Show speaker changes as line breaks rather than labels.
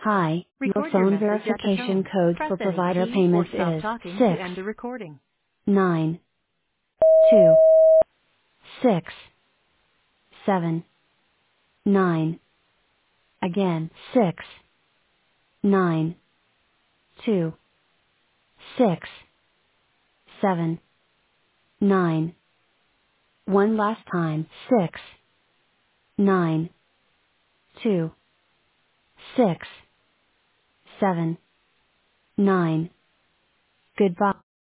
Hi, your
Record your
phone
message at the
verification
tone.
code
Press
for
any
provider
key or
payments
stop
is
talking to
six
end the recording.
nine 2 6 7 9. Again, 6 9 2 6 7 9. One last time, 6 9 2 6 7 9. Goodbye.